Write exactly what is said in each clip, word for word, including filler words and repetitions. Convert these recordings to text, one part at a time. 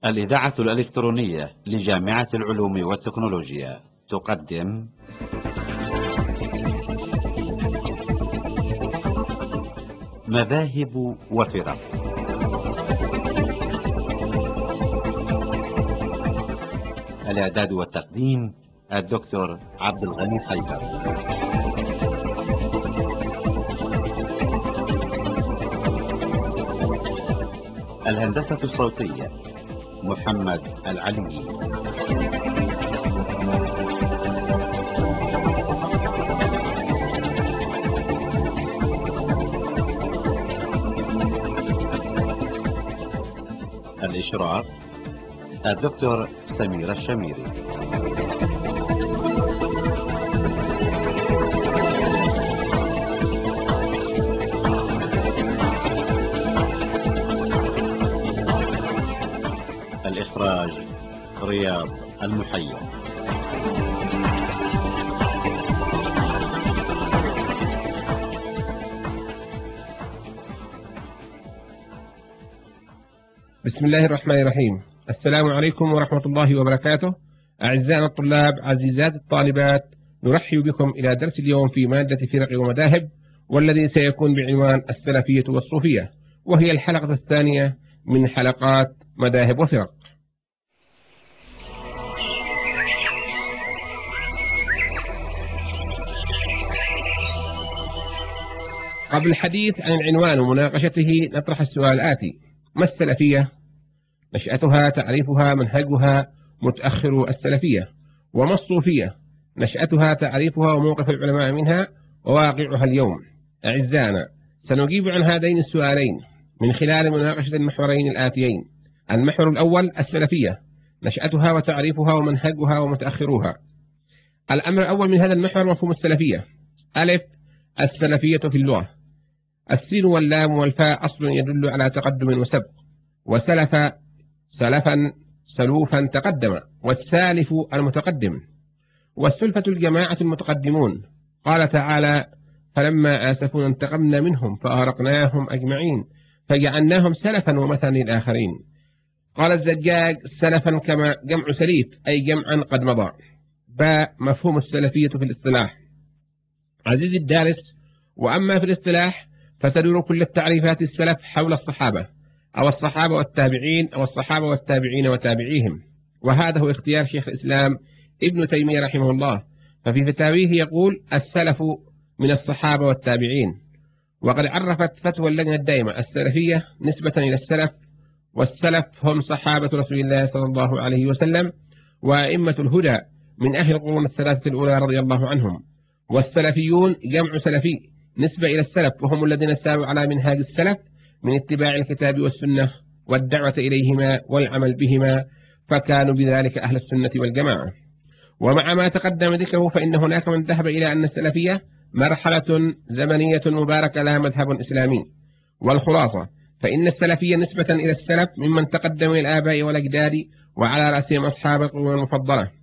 الإذاعة الإلكترونية لجامعة العلوم والتكنولوجيا تقدم مذاهب وفرق. الإعداد والتقديم الدكتور عبد الغني حيدر. الهندسة الصوتية محمد العلي. الإشراف الدكتور سمير الشميري. الإخراج رياض المحيط. بسم الله الرحمن الرحيم. السلام عليكم ورحمة الله وبركاته. أعزائنا الطلاب، عزيزات الطالبات، نرحب بكم إلى درس اليوم في مادة فرق ومذاهب، والذي سيكون بعنوان السلفية والصوفية، وهي الحلقة الثانية من حلقات مذاهب وفرق. قبل الحديث عن العنوان ومناقشته نطرح السؤال الآتي: ما السلفية؟ نشأتها، تعريفها، منهجها، متأخر السلفية. وما الصوفية؟ نشأتها، تعريفها، وموقف العلماء منها، وواقعها اليوم. أعزائنا، سنجيب عن هذين السؤالين من خلال مناقشة المحورين الآتيين. المحور الأول: السلفية، نشأتها وتعريفها ومنهجها ومتأخروها. الأمر الأول من هذا المحور مفهوم السلفية. ألف: السلفية في اللغة. السين واللام والفاء أصل يدل على تقدم وسبق، وسلف سلفا سلوفا تقدم، والسالف المتقدم، والسلفة الجماعة المتقدمون. قال تعالى: فلما آسفونا انتقمنا منهم فأغرقناهم أجمعين فجعلناهم سلفا ومثلا للآخرين. قال الزجاج: سلفا كما جمع سليف، أي جمعا قد مضى. باء: مفهوم السلفية في الاصطلاح. عزيزي الدارس، وأما في الاصطلاح فتدور كل التعريفات السلف حول الصحابة أو الصحابة والتابعين أو الصحابة والتابعين وتابعيهم، وهذا هو اختيار شيخ الإسلام ابن تيمية رحمه الله، ففي فتاويه يقول: السلف من الصحابة والتابعين. وقد عرفت فتوى اللجنة الدائمة السلفية نسبة إلى السلف، والسلف هم صحابة رسول الله صلى الله عليه وسلم وأئمة الهدى من أهل القرون الثلاثة الأولى رضي الله عنهم. والسلفيون جمع سلفي نسبة إلى السلف، وهم الذين ساروا على منهاج السلف من اتباع الكتاب والسنة والدعوة إليهما والعمل بهما، فكانوا بذلك أهل السنة والجماعة. ومع ما تقدم ذكره فإن هناك من ذهب إلى أن السلفية مرحلة زمنية مباركة لا مذهب إسلامي. والخلاصة فإن السلفية نسبة إلى السلف ممن تقدموا إلى الآباء والأجداد، وعلى رأسهم أصحاب القرون المفضلة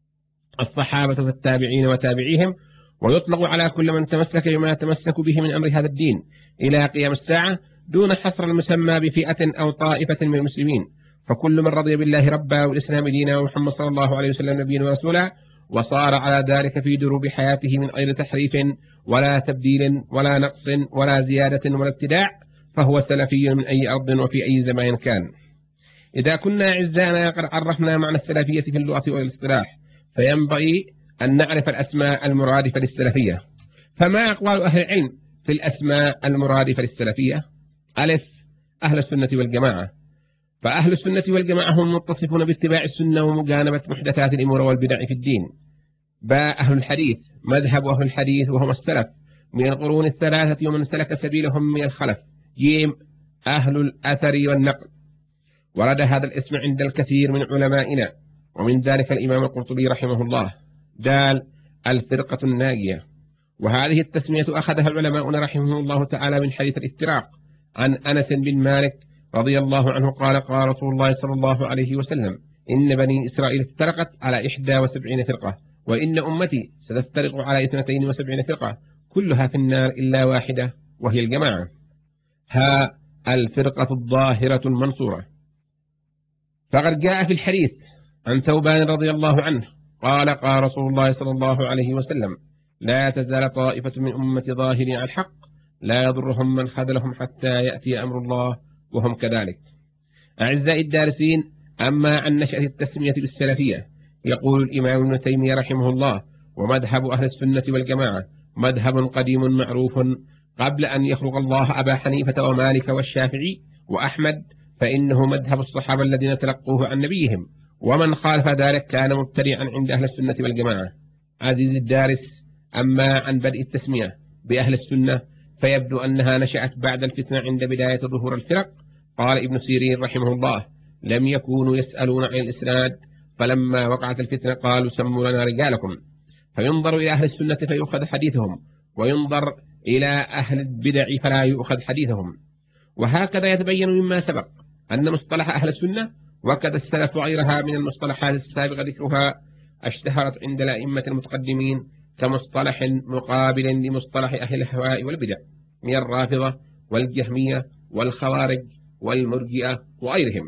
الصحابة والتابعين وتابعيهم، ويطلق على كل من تمسك بما تمسك به من أمر هذا الدين إلى قيام الساعة، دون حصر المسمى بفئة أو طائفة من المسلمين. فكل من رضي بالله ربا والإسلام دينا ومحمد صلى الله عليه وسلم نبيا ورسولا، وصار على ذلك في دروب حياته من غير تحريف ولا تبديل ولا نقص ولا زيادة ولا ابتداع، فهو سلفي من أي أرض وفي أي زمان كان. إذا كنا أعزائنا قد عرفنا معنى السلفية في اللغة والاصطلاح، فينبغي أن نعرف الأسماء المرادفة للسلفية. فما أقوال أهل العلم في الأسماء المرادفة للسلفية؟ ألف: أهل السنة والجماعة. فأهل السنة والجماعة هم المتصفون باتباع السنة ومجانبة محدثات الأمور والبدع في الدين. باء: أهل الحديث. مذهب أهل الحديث وهم السلف من القرون الثلاثة ومن سلك سبيلهم من الخلف. جيم: أهل الأثر والنقل. ورد هذا الاسم عند الكثير من علمائنا، ومن ذلك الإمام القرطبي رحمه الله. دال: الفرقة الناجية. وهذه التسمية أخذها العلماء رحمه الله تعالى من حديث الافتراق عن أنس بن مالك رضي الله عنه قال: قال رسول الله صلى الله عليه وسلم: إن بني إسرائيل افترقت على إحدى وسبعين فرقة، وإن أمتي ستفترق على اثنتين وسبعين فرقة، كلها في النار إلا واحدة وهي الجماعة. ها الفرقة الظاهرة المنصورة. فقد جاء في الحديث عن ثوبان رضي الله عنه قال قال رسول الله صلى الله عليه وسلم لا تزال طائفة من أمة ظاهرين على الحق لا يضرهم من خذلهم حتى يأتي أمر الله وهم كذلك. أعزائي الدارسين، أما عن نشأة التسمية بالسلفية يقول الإمام ابن تيمية رحمه الله ومذهب أهل السنة والجماعة مذهب قديم معروف قبل أن يخلق الله أبا حنيفة ومالك والشافعي وأحمد، فإنه مذهب الصحابة الذين تلقوه عن نبيهم، ومن خالف ذلك كان مبتدعا عند أهل السنة والجماعة. عزيزي الدارس، أما عن بدء التسمية بأهل السنة فيبدو أنها نشأت بعد الفتنة عند بداية ظهور الفرق. قال ابن سيرين رحمه الله لم يكونوا يسألون عن الإسناد، فلما وقعت الفتنة قالوا سموا لنا رجالكم، فينظر إلى أهل السنة فيؤخذ حديثهم، وينظر إلى أهل البدع فلا يؤخذ حديثهم. وهكذا يتبين مما سبق أن مصطلح أهل السنة وكذا السلف وغيرها من المصطلحات السابقة ذكرها اشتهرت عند الأئمة المتقدمين كمصطلح مقابل لمصطلح أهل الهواء والبدع من الرافضة والجهمية والخوارج والمرجئة وغيرهم.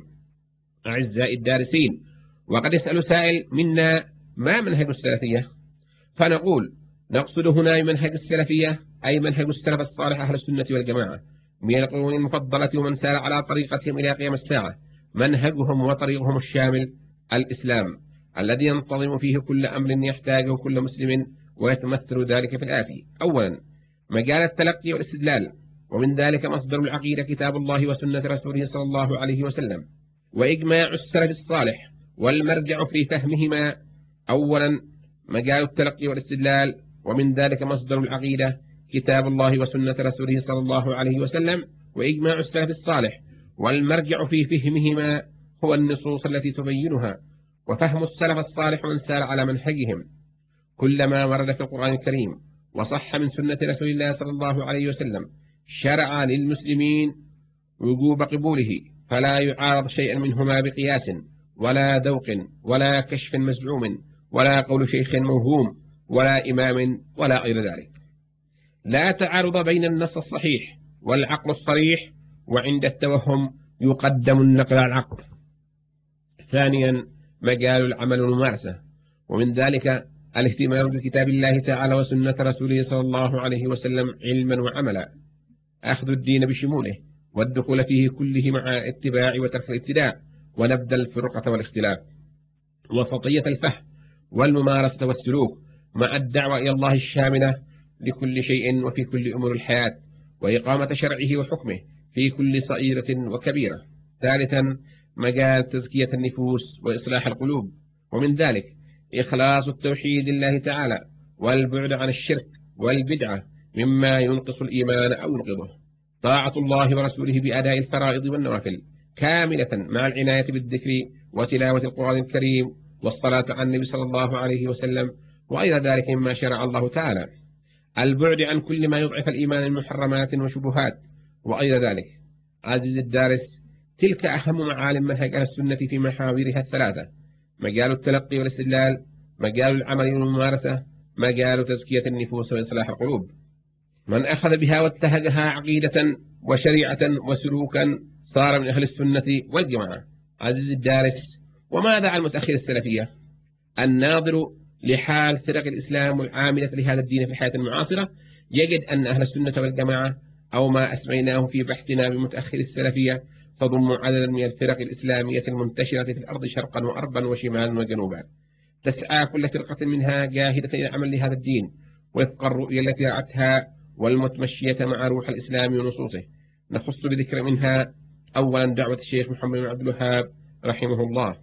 أعزائي الدارسين، وقد يسأل سائل منا ما منهج السلفية؟ فنقول نقصد هنا بمنهج السلفية أي منهج السلف الصالح أهل السنة والجماعة من القرون المفضلة ومن سار على طريقتهم إلى قيام الساعة. منهجهم وطريقهم الشامل الإسلام الذي ينتظم فيه كل أمر يحتاجه كل مسلم، ويتمثل ذلك في الآتي: أولا مجال التلقي والاستدلال، ومن ذلك مصدر العقيدة كتاب الله وسنة رسوله صلى الله عليه وسلم، وإجماع السلف الصالح والمرجع في فهمهما. أولا مجال التلقي والاستدلال، ومن ذلك مصدر العقيدة كتاب الله وسنة رسوله صلى الله عليه وسلم، وإجماع السلف الصالح والمرجع في فهمهما هو النصوص التي تبينها، وفهم السلف الصالح من سار على منهجهم. كلما ورد في القرآن الكريم وصح من سنة رسول الله صلى الله عليه وسلم شرع للمسلمين وجوب قبوله، فلا يعارض شيئا منهما بقياس ولا ذوق ولا كشف مزعوم ولا قول شيخ موهوم ولا إمام ولا غير ذلك. لا تعارض بين النص الصحيح والعقل الصريح، وعند التوهم يقدم النقل على العقل. ثانيا مجال العمل والممارسة، ومن ذلك الاهتمام بكتاب الله تعالى وسنة رسوله صلى الله عليه وسلم علما وعملا، أخذ الدين بشموله والدخول فيه كله مع اتباع وترك الابتداع ونبذ الفرقة والاختلاف، وسطية الفهم والممارسة والسلوك مع الدعوة إلى الله الشاملة لكل شيء وفي كل أمور الحياة، وإقامة شرعه وحكمه في كل صغيرة وكبيرة. ثالثا مجال تزكية النفوس وإصلاح القلوب، ومن ذلك إخلاص التوحيد لله تعالى والبعد عن الشرك والبدعة مما ينقص الإيمان أو ينقضه، طاعة الله ورسوله بأداء الفرائض والنوافل كاملة مع العناية بالذكر وتلاوة القرآن الكريم والصلاة على النبي صلى الله عليه وسلم وغير ذلك مما شرع الله تعالى، البعد عن كل ما يضعف الإيمان من محرمات وشبهات وغير ذلك. عزيزي الدارس، تلك أهم معالم منهج أهل السنة في محاورها الثلاثة: مجال التلقي والاستدلال، مجال العمل والممارسة، مجال تزكية النفوس وإصلاح القلوب. من أخذ بها واتهجها عقيدة وشريعة وسلوكا صار من أهل السنة والجماعة. عزيزي الدارس، وماذا عن متأخر السلفية؟ الناظر لحال فرق الإسلام العاملة لهذا الدين في الحياة المعاصرة يجد أن أهل السنة والجماعة أو ما أسمعناه في بحثنا بمتأخر السلفية تضم عددا من الفرق الإسلامية المنتشرة في الأرض شرقا وأربا وشمالا وجنوبا، تسعى كل فرقة منها جاهدة إلى العمل لهذا الدين وفق الرؤية التي رأتها والمتمشية مع روح الإسلام ونصوصه. نخص بذكر منها: أولا دعوة الشيخ محمد بن عبد الوهاب رحمه الله،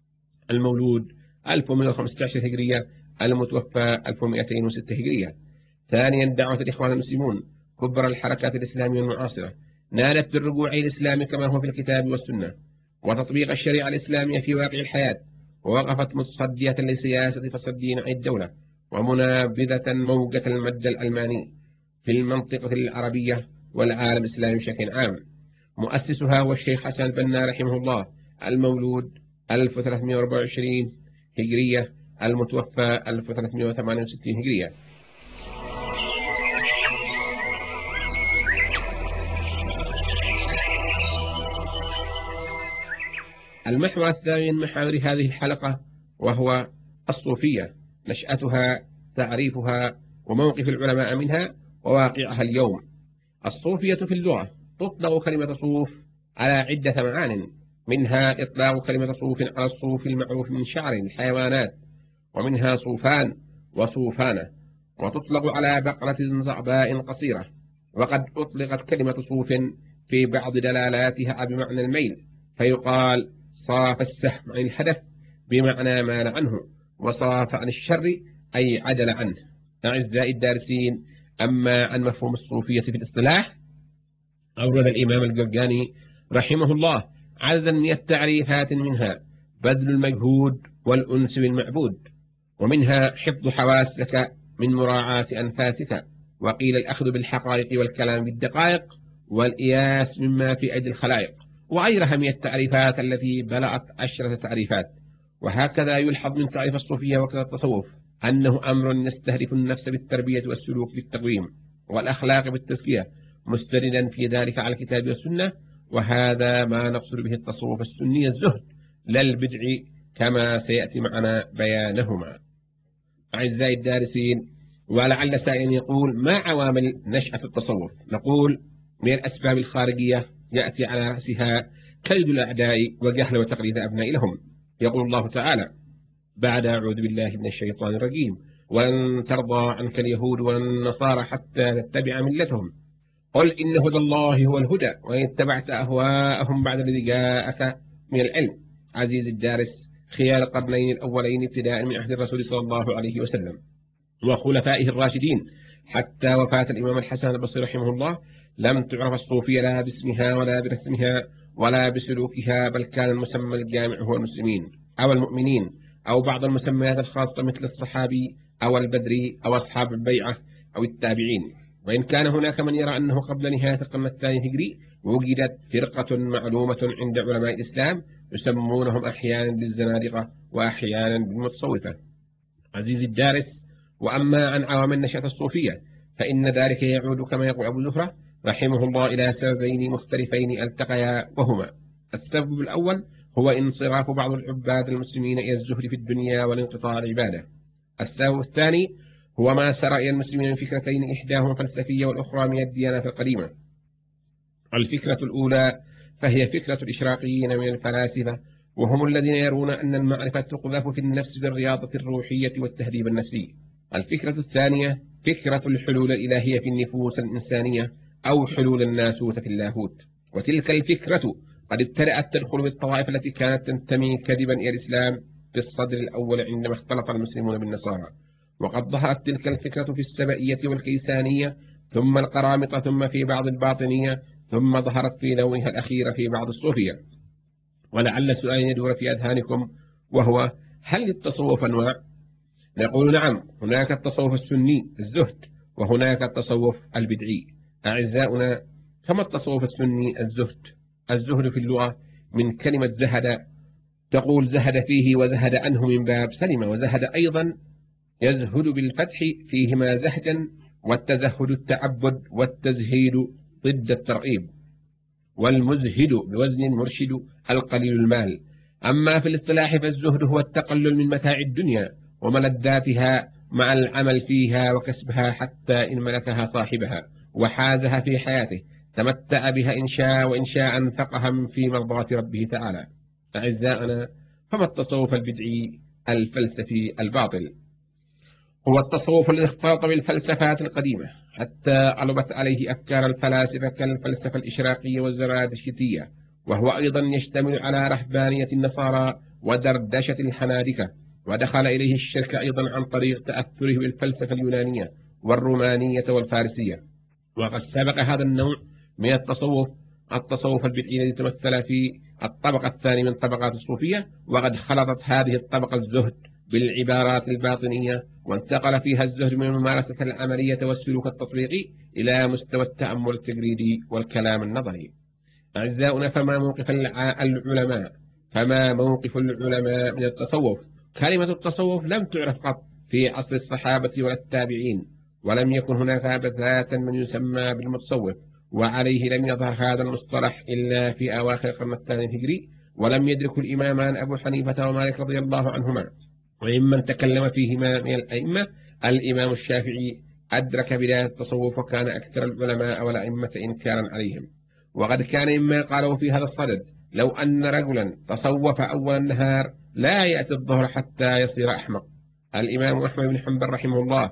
المولود ألف ومئة وخمسة عشر هجرية، المتوفى ألف ومئتين وستة هجرية. ثانيا دعوة الإخوان المسلمون كبر الحركات الإسلامية المعاصرة، نالت بالرجوع إلى الإسلام كما هو في الكتاب والسنة وتطبيق الشريعة الإسلامية في واقع الحياة، ووقفت متصدية لسياسة فصدين عن الدولة ومنابذة موجة المد الألماني في المنطقة العربية والعالم الإسلامي بشكل عام. مؤسسها هو الشيخ حسن البنا رحمه الله، المولود ألف وثلاثمئة وأربعة وعشرين هجرية، المتوفى ألف وثلاثمئة وثمانية وستين هجرية. المحور الثاني من محاور هذه الحلقة وهو الصوفية، نشأتها، تعريفها، وموقف العلماء منها، وواقعها اليوم. الصوفية في اللغة تطلق كلمة صوف على عدة معان، منها إطلاق كلمة صوف على الصوف المعروف من شعر الحيوانات، ومنها صوفان وصوفانة، وتطلق على بقرة زعباء قصيرة. وقد أطلقت كلمة صوف في بعض دلالاتها بمعنى الميل، فيقال صاف السهم عن الهدف بمعنى مال عنه، وصاف عن الشر أي عدل عنه. أعزائي الدارسين، أما عن مفهوم الصوفية في الاصطلاح، أورد الإمام القرقاني رحمه الله عددا من التعريفات، منها بذل المجهود والأنس بالمعبود، ومنها حفظ حواسك من مراعاة أنفاسك، وقيل الأخذ بالحقائق والكلام بالدقائق، والإياس مما في أيدي الخلائق، وغيرها من التعريفات التي بلغت عشرة تعريفات. وهكذا يلحظ من تعريف الصوفية وكذا التصوف أنه أمر يستهدف النفس بالتربية والسلوك بالتقويم، والأخلاق بالتزكية، مستندا في ذلك على الكتاب والسنة. وهذا ما نقصد به التصوف السني الزهد، لا البدع، كما سيأتي معنا بيانهما. أعزائي الدارسين، ولعل سائل يقول: ما عوامل نشأة التصوف؟ نقول: من الأسباب الخارجية يأتي على رأسها كيد الأعداء وجهل وتقليد أبناء لهم. يقول الله تعالى بعد: أعوذ بالله من الشيطان الرجيم: ولن ترضى عنك اليهود ولا النصارى حتى تتبع ملتهم، قل إن هدى الله هو الهدى وإن اتبعت أهواءهم بعد الذي جاءك من العلم. عزيز الدارس، خلال القرنين الأولين ابتداء من عهد الرسول صلى الله عليه وسلم وخلفائه الراشدين حتى وفاة الإمام الحسن البصري رحمه الله، لم تعرف الصوفية لا باسمها ولا برسمها ولا بسلوكها، بل كان المسمى الجامع هو المسلمين أو المؤمنين، أو بعض المسميات الخاصة مثل الصحابي أو البدري أو أصحاب البيعة أو التابعين. وإن كان هناك من يرى أنه قبل نهاية القرن الثاني الهجري وجدت فرقة معلومة عند علماء الإسلام يسمونهم أحيانا بالزنادقة وأحيانا بالمتصوفة. عزيزي الدارس، وأما عن عوامل نشأة الصوفية فإن ذلك يعود كما يقول أبو الزهرة رحمه الله إلى سببين مختلفين التقيا، وهما: السبب الأول هو انصراف بعض العباد المسلمين إلى الزهد في الدنيا والانقطاع العبادة. السبب الثاني هو ما سرى إلى المسلمين من فكرتين، إحداهما فلسفية والأخرى من الديانات القديمة. الفكرة الأولى فهي فكرة الإشراقيين من الفلاسفة، وهم الذين يرون أن المعرفة تقذف في النفس بالرياضة الروحية والتهذيب النفسي. الفكرة الثانية فكرة الحلول الإلهية في النفوس الإنسانية، أو حلول الناسوت في اللاهوت. وتلك الفكرة قد ابتدأت تدخل بالطوائف التي كانت تنتمي كذبا إلى الإسلام في الصدر الأول عندما اختلط المسلمون بالنصارى، وقد ظهرت تلك الفكرة في السبئية والكيسانية، ثم القرامطة، ثم في بعض الباطنية، ثم ظهرت في لونها الأخير في بعض الصوفية. ولعل سؤال يدور في أذهانكم وهو: هل للتصوف أنواع؟ نقول: نعم، هناك التصوف السني الزهد، وهناك التصوف البدعي. أعزاؤنا، كما التصوف السني الزهد. الزهد في اللغة من كلمة زهد، تقول زهد فيه وزهد عنه من باب سلم، وزهد أيضا يزهد بالفتح فيهما زهدا، والتزهد التعبد، والتزهيد ضد الترغيب، والمزهد بوزن المرشد القليل المال. أما في الاصطلاح فالزهد هو التقلل من متاع الدنيا وملذاتها مع العمل فيها وكسبها، حتى إن ملكها صاحبها وحازها في حياته تمتع بها إن شاء، وإن شاء انفقها في مرضاة ربه تعالى. أعزائنا، فما التصوف البدعي الفلسفي الباطل؟ هو التصوف الذي اختلط بالفلسفات القديمة حتى غلبت عليه أفكار الفلاسفة كالفلسفة الإشراقية والزرادشتية، وهو أيضا يشتمل على رهبانية النصارى ودردشة الحنادكة، ودخل إليه الشرك أيضا عن طريق تأثره بالفلسفة اليونانية والرومانية والفارسية. وقد سبق هذا النوع من التصوف التصوف البدعي الذي تمثل في الطبقة الثانية من طبقات الصوفية، وقد خلطت هذه الطبقة الزهد بالعبارات الباطنية، وانتقل فيها الزهد من الممارسة العملية والسلوك التطبيقي إلى مستوى التأمل التجريدي والكلام النظري. أعزاؤنا، فما موقف العلماء فما موقف العلماء من التصوف؟ كلمة التصوف لم تعرف قط في عصر الصحابة ولا التابعين، ولم يكن هناك بتاتا من يسمى بالمتصوف، وعليه لم يظهر هذا المصطلح إلا في أواخر القرن الثاني الهجري، ولم يدرك الإمامان أبو حنيفة ومالك رضي الله عنهما. وممن تكلم فيهما من الأئمة الإمام الشافعي أدرك بداية التصوف وكان أكثر العلماء والأئمة إنكارا عليهم. وقد كان مما قالوا في هذا الصدد: لو أن رجلا تصوف أول النهار لا يأتي الظهر حتى يصير أحمق. الإمام أحمد بن حنبل رحمه الله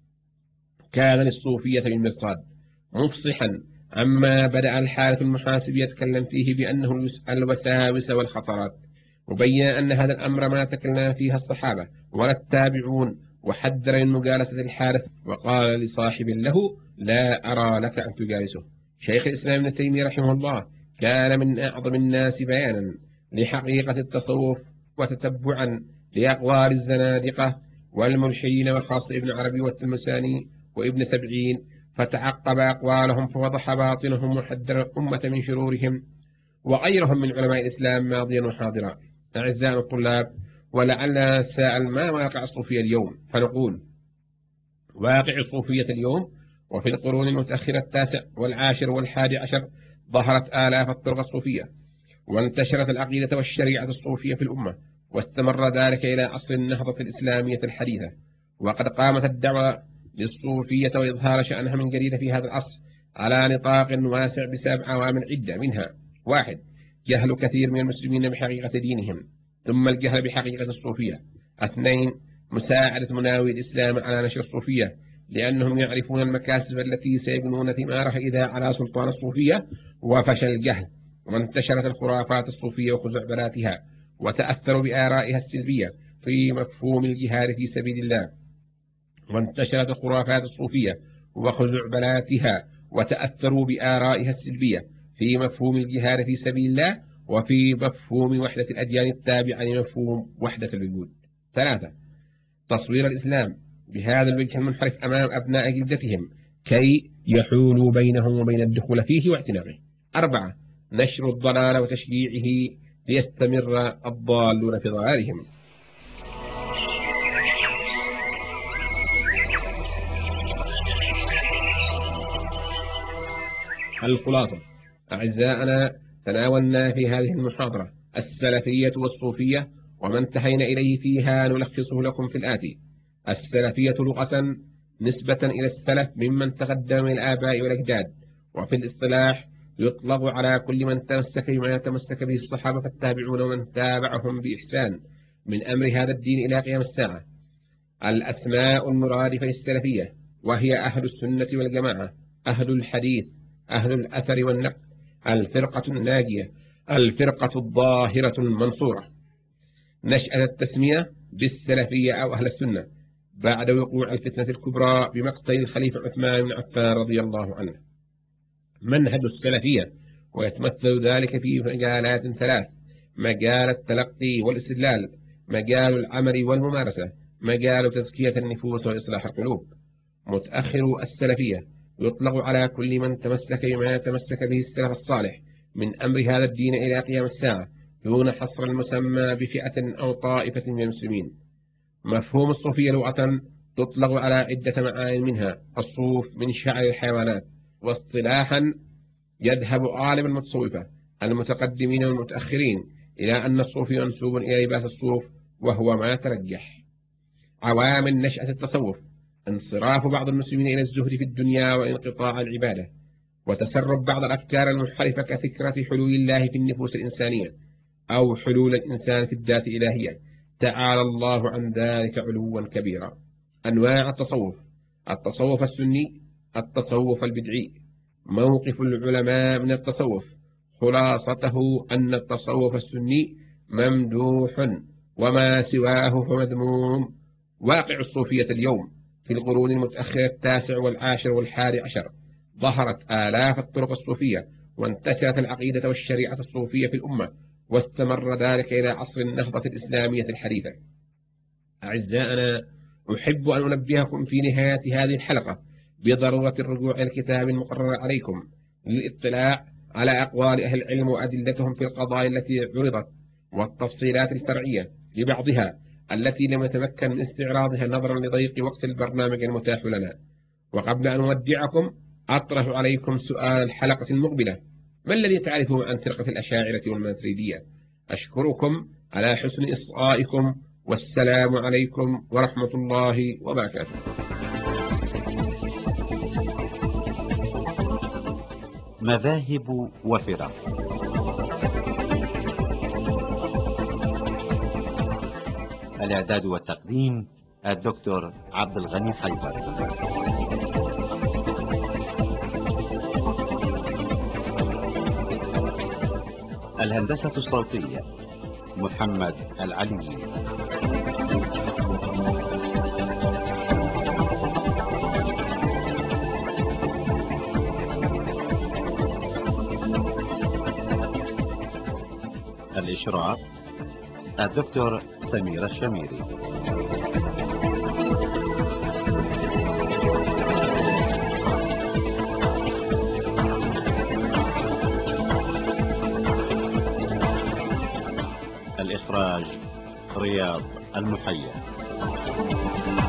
كان للصوفية بالمرصاد، مفصحا عما بدأ الحارث المحاسب يتكلم فيه بأنه الوساوس والخطرات، مبينا أن هذا الأمر ما تكلم فيها الصحابة ولا التابعون، وحذر من مجالسة الحارث وقال لصاحب له: لا أرى لك أن تجالسه. شيخ الإسلام ابن تيمية رحمه الله كان من أعظم الناس بيانا لحقيقة التصوف وتتبعا لأقوال الزنادقة والملحدين، وخاصة ابن عربي والتلمساني وابن سبعين، فتعقب أقوالهم فوضح باطنهم وحذر الأمة من شرورهم، وغيرهم من علماء الإسلام ماضيا وحاضرا. أعزائنا الطلاب، ولعلنا نتساءل: ما واقع الصوفية اليوم؟ فنقول: واقع الصوفية اليوم وفي القرون المتأخرة التاسع والعاشر والحادي عشر ظهرت آلاف الطرق الصوفية، وانتشرت العقيدة والشريعة الصوفية في الأمة، واستمر ذلك إلى عصر النهضة الإسلامية الحديثة. وقد قامت الدعوة للصوفية وإظهار شأنها من جديد في هذا العصر على نطاق واسع بسبب عوامل عدة، منها: واحد، جهل كثير من المسلمين بحقيقة دينهم، ثم الجهل بحقيقة الصوفية. اثنين، مساعدة مناوي الإسلام على نشر الصوفية، لأنهم يعرفون المكاسب التي سيبنون ثمارها إذا على سلطان الصوفية وفشل الجهل، وانتشرت الخرافات الصوفية وخزعبلاتها، وتأثروا بآرائها السلبية في مفهوم الجهاد في سبيل الله. وانتشرت الخرافات الصوفية وخزعبلاتها وتأثروا بآرائها السلبية في مفهوم الجهاد في سبيل الله وفي مفهوم وحدة الأديان التابعة لمفهوم وحدة الوجود. ثلاثة، تصوير الإسلام بهذا الوجه المنحرف أمام أبناء جلدتهم كي يحولوا بينهم وبين الدخول فيه واعتناقه. أربعة، نشر الضلال وتشجيعه ليستمر الضالون في ضلالهم. الخلاصة: أعزائنا، تناولنا في هذه المحاضرة السلفية والصوفية، وما انتهينا إليه فيها نلخصه لكم في الآتي: السلفية لغة نسبة إلى السلف ممن تقدم من الآباء والأجداد، وفي الاصطلاح يطلق على كل من تمسك بما تمسك به الصحابة فالتابعون ومن تابعهم بإحسان من أمر هذا الدين إلى قيام الساعة. الأسماء المرادفة للسلفية وهي أهل السنة والجماعة، أهل الحديث، أهل الأثر والنقل، الفرقة الناجية، الفرقة الظاهرة المنصورة. نشأت التسمية بالسلفية أو أهل السنة بعد وقوع الفتنة الكبرى بمقتل الخليفة عثمان بن عفان رضي الله عنه. منهج السلفية ويتمثل ذلك في مجالات ثلاث: مجال التلقي والاستدلال، مجال العمل والممارسة، مجال تزكية النفوس وإصلاح القلوب. متأخر السلفية يطلق على كل من تمسك بما تمسك به السلف الصالح من أمر هذا الدين إلى قيام الساعة دون حصر المسمى بفئة أو طائفة من المسلمين. مفهوم الصوفية لغة تطلق على عدة معاني، منها الصوف من شعر الحيوانات. واصطلاحا يذهب غالب المتصوفة المتقدمين والمتأخرين إلى أن الصوفي منسوب إلى لباس الصوف، وهو ما ترجح. عوامل نشأة التصوف: انصراف بعض المسلمين إلى الزهد في الدنيا وانقطاع العبادة، وتسرب بعض الأفكار المنحرفة كفكرة حلول الله في النفوس الإنسانية أو حلول الإنسان في الذات الإلهية، تعالى الله عن ذلك علوا كبيرا. أنواع التصوف: التصوف السني، التصوف البدعي. موقف العلماء من التصوف: خلاصته أن التصوف السني ممدوح وما سواه فمذموم. واقع الصوفية اليوم: في القرون المتأخرة التاسع والعاشر والحادي عشر ظهرت آلاف الطرق الصوفية، وانتشرت العقيدة والشريعة الصوفية في الأمة، واستمر ذلك إلى عصر النهضة الإسلامية الحديثة. أعزائنا، أحب أن أنبهكم في نهاية هذه الحلقة بضرورة الرجوع إلى الكتاب المقرر عليكم للاطلاع على أقوال أهل العلم وأدلتهم في القضايا التي عرضت، والتفصيلات الفرعية لبعضها التي لم يتمكن من استعراضها نظرا لضيق وقت البرنامج المتاح لنا. وقبل أن أودعكم أطرح عليكم سؤال الحلقة المقبلة: ما الذي تعرفه عن فرقة الأشاعرة والماتريدية؟ أشكركم على حسن إصغائكم، والسلام عليكم ورحمة الله وبركاته. مذاهب وفرق. الإعداد والتقديم الدكتور عبد الغني حيدر. الهندسة الصوتية محمد العلي. الإشراف الدكتور سمير الشميري. الإخراج رياض المحيي.